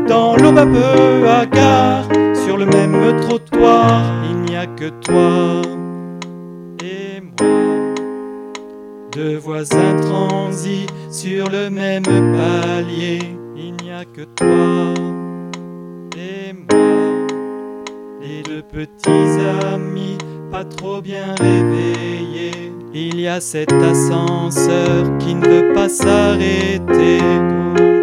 dans l'aube un peu hagard, sur le même trottoir, il n'y a que toi et moi. Deux voisins transis sur le même palier, il n'y a que toi et moi. Les deux petits amis, pas trop bien réveillés, il y a cet ascenseur qui ne veut pas s'arrêter.